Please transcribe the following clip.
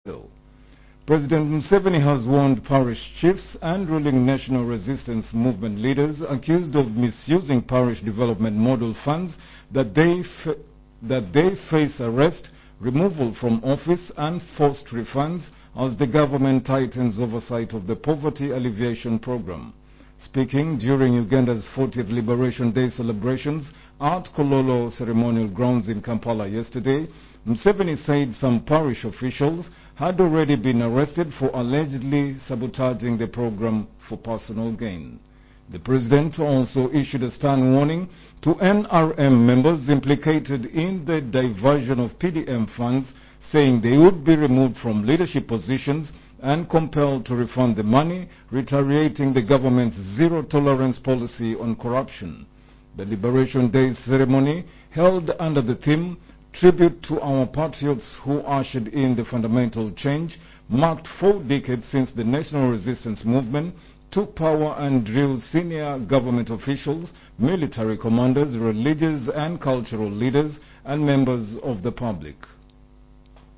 Bill. President Museveni has warned parish chiefs and ruling National Resistance Movement leaders accused of misusing parish development model funds that they face arrest, removal from office and forced refunds as the government tightens oversight of the Poverty Alleviation Program. Speaking during Uganda's 40th Liberation Day celebrations at Kololo Ceremonial Grounds in Kampala yesterday, Museveni said some parish officials had already been arrested for allegedly sabotaging the program for personal gain. The president also issued a stern warning to NRM members implicated in the diversion of PDM funds, saying they would be removed from leadership positions and compelled to refund the money, reiterating the government's zero-tolerance policy on corruption. The Liberation Day ceremony, held under the theme Tribute to Our Patriots Who Ushered in the Fundamental Change, marked 4 decades since the National Resistance Movement took power and drilled senior government officials, military commanders, religious and cultural leaders, and members of the public.